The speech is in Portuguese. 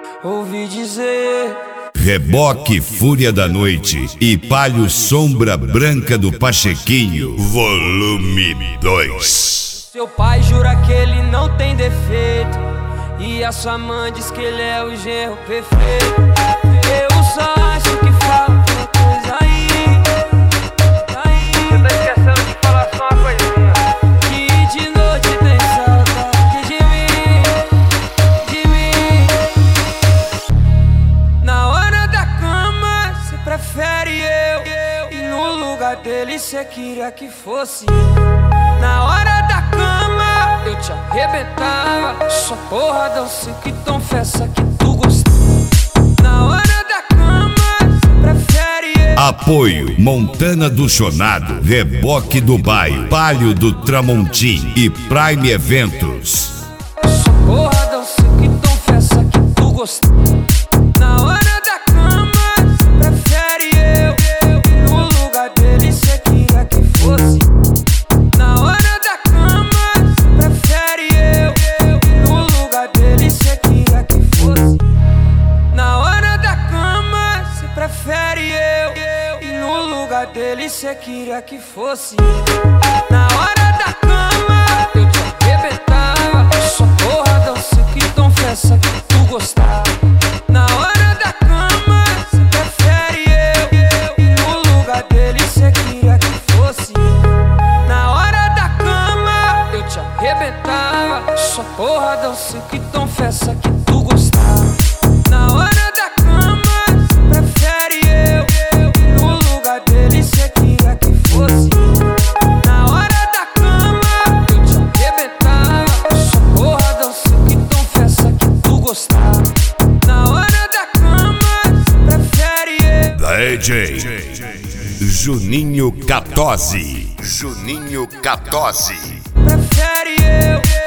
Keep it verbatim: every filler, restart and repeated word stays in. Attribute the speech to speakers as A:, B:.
A: ouvi dizer.
B: Reboque Fúria da Noite e Palio Sombra Branca do Pachequinho, volume dois.
A: Seu pai jura que ele não tem defeito, e a sua mãe diz que ele é o genro perfeito. Eu só acho que falta uma coisa aí, aí. Você tá esquecendo de falar só uma coisinha. Que de noite tem saudade de mim, de mim. Na hora da cama cê prefere eu, e no lugar dele cê queria que fosse eu. Na hora da cama eu te arrebentava, sua porra doce que confessa que tu gostou. Na hora da cama cê prefere eu.
B: Apoio Montana do Chonado, Reboque do Bairro, Palio do Tramontim e Prime Eventos.
A: Sua porra doce que confessa que tu gostou. Na hora da cama cê prefere eu, e no lugar dele cê queria que fosse. Na hora da cama cê prefere eu, e no lugar dele cê queria que fosse. Na hora da cama cê prefere eu, e no lugar dele cê queria que fosse. Na hora da cama eu te arrebentava, sua porra doce que confessa que tu gostava. Na hora da cama cê prefere eu, e no lugar dele cê queria que fosse. Na hora da cama eu te arrebentava, sua porra doce que confessa que tu gostava. Na hora da cama cê prefere eu, e no lugar dele cê queria que fosse. Na hora da cama eu te arrebentava, sua porra doce que confessa que tu gostava. Na hora da cama cê prefere eu.
B: D J Juninho Catozzi, Juninho Catozzi.
A: Prefere eu.